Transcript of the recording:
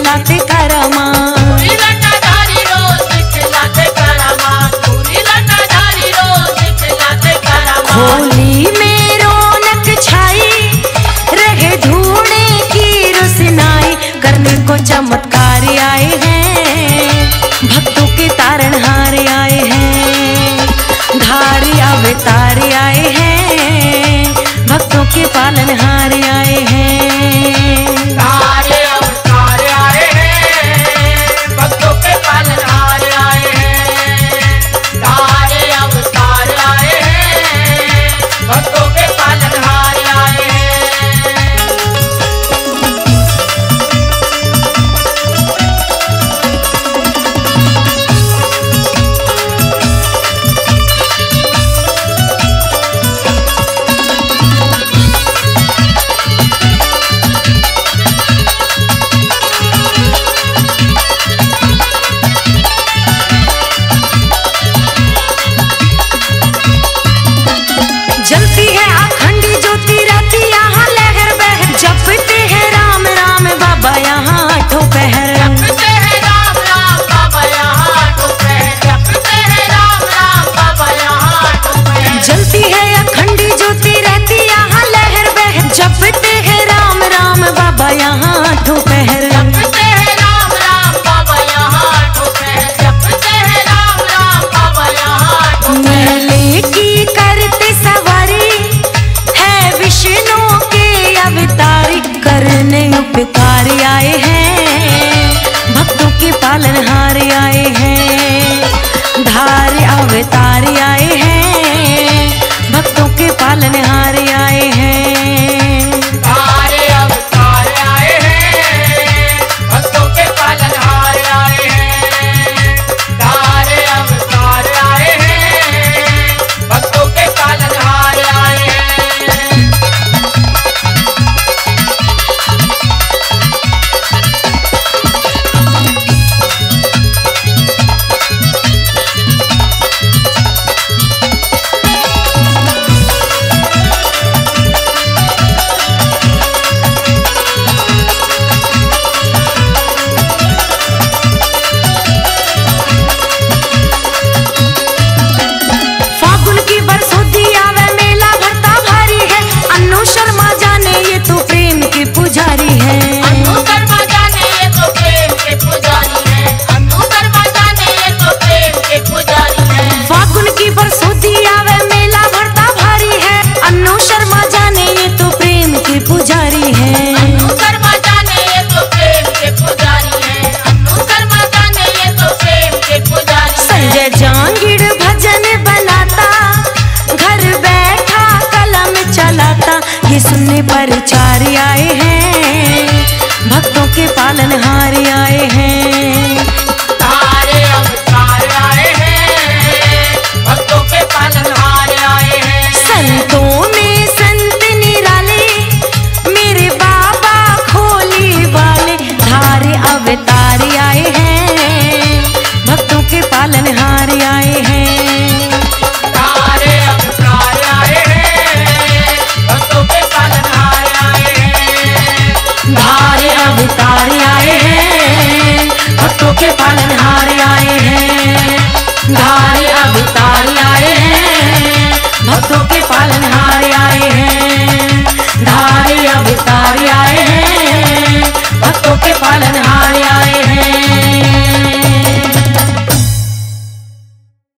दिखलाते करामा। होली में रौनक छाई रहे धूणे की रोशनाई, करने को चमत्कार आए हैं, भक्तों के तारणहार आए हैं, धार अवतार आए हैं, भक्तों के पालनहार आए हैं। जलती है अखंडी ज्योति रहती यहाँ लहर बहर, जपते हैं राम राम बाबा यहाँ आठों पहर। जपते हैं राम राम बाबा यहाँ आठों पहर, जपते हैं राम राम बाबा यहाँ आठों पहर। जलती है अखंडी ज्योति रहती यहाँ लहर बहर, जपते हैं राम राम बाबा यहाँ आठों पहर। जपते हैं राम राम बाबा यहाँ आठों पहर, जपते हैं राम राम बाबा यहाँ आठों पहर। मेले की करते सवारी है विष्णु के अवतारी, करने उपकार आए हैं, भक्तों के पालनहार आए हैं, धार अवतार आए हैं, भक्तों के पालनहार आए हैं। ये सुनने पर चार आए हैं, भक्तों के पालनहार आए हैं।